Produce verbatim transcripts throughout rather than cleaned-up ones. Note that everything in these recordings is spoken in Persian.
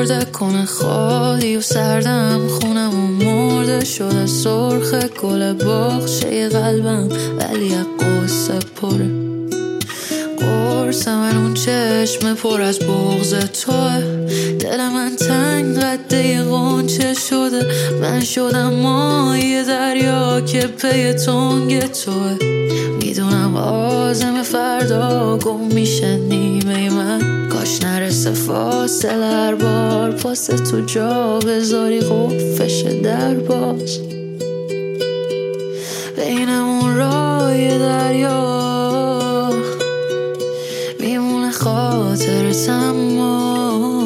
خورده کنه خالی و سردم، خونم و مرده شده سرخ گل بخشه قلبم، ولی قصه پره قرص من اون چشم پر از بغض توه. دل من تنگ قده غنچه شده، من شدم ماهی دریا که پی تنگ توه. میدونم آزم فردا گم میشه نیمه من، کاش نرسه فاصله هر بار پاس تو جا بذاری قفش در باز. بینمون رای دریا میمونه خاطر تمام.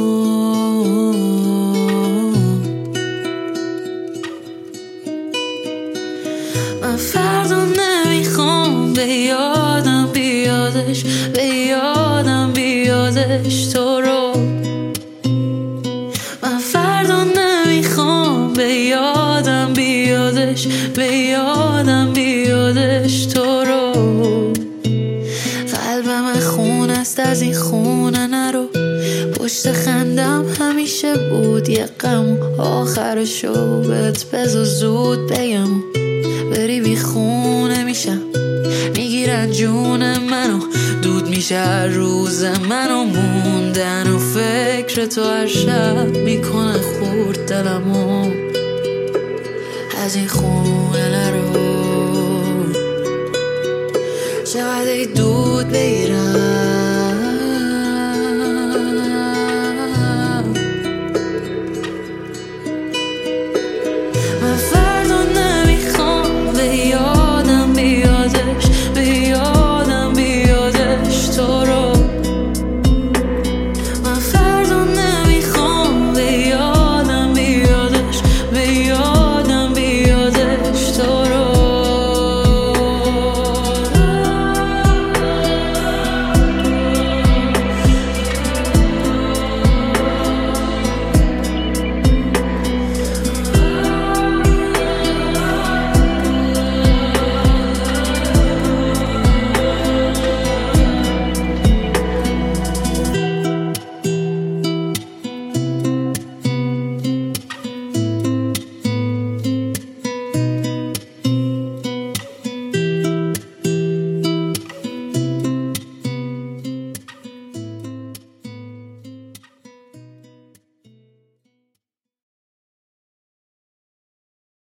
من فردا نمیخوام به یادم بیادش، به یادم بیادش تو رو. من فردا نمیخوام به یادم بیادش، به یادم بیادش تو رو. قلبم خون است از این خونه نرو، پشت خندم همیشه بود یه غم، آخرشو بهت بذار زود بگم، بری بی خونه میشم میگیرن جون منو، دود میشه هر روز منو، موندن و فکر تو هر شب میکنه خورد دلمو. از این خونه نرو، چقدر دود بگیرم